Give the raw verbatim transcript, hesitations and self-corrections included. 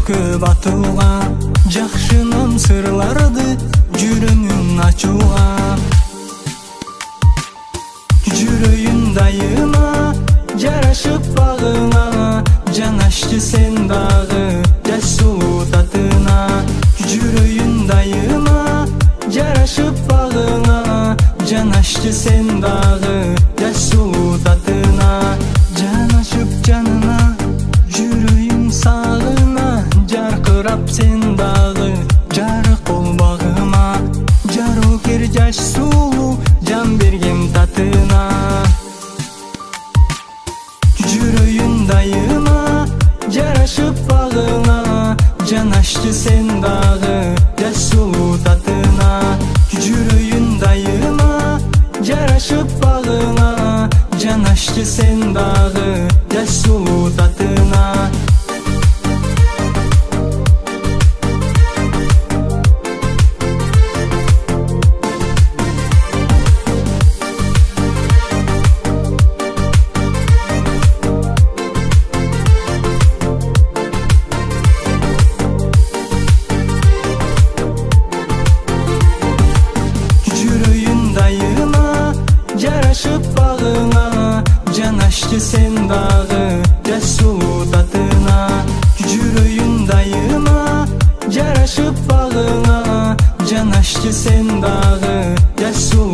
көп атууга, жакшынын сырларды жүрөгүн ачууга. Жүрөйүн дайыма жарашып багыңа, жанашчы сен дагы жаш сулуу татына. Жүрөйүн дайыма жарашып багыңа, жанашчы сен дагы жаш сулуу татына. Жанашып жанына, жүрөйүм сагына, жаркырап сен дагы жарык бол багыма. Жарокер жаш сулуу жан бергем татына. Жүрөйүн дайыма жарашып багыңа, жанашчы сен дагы жаш сулуу татына. Жүрөйүн дайыма жарашып багыңа, жанашчы сен дагы жаш сулуу татына. Жарашып багыңа, жанашчы сен дагы жаш сулуу татына. Жүрөйүн дайыма жарашып багыңа, жанашчы сен дагы жаш сулуу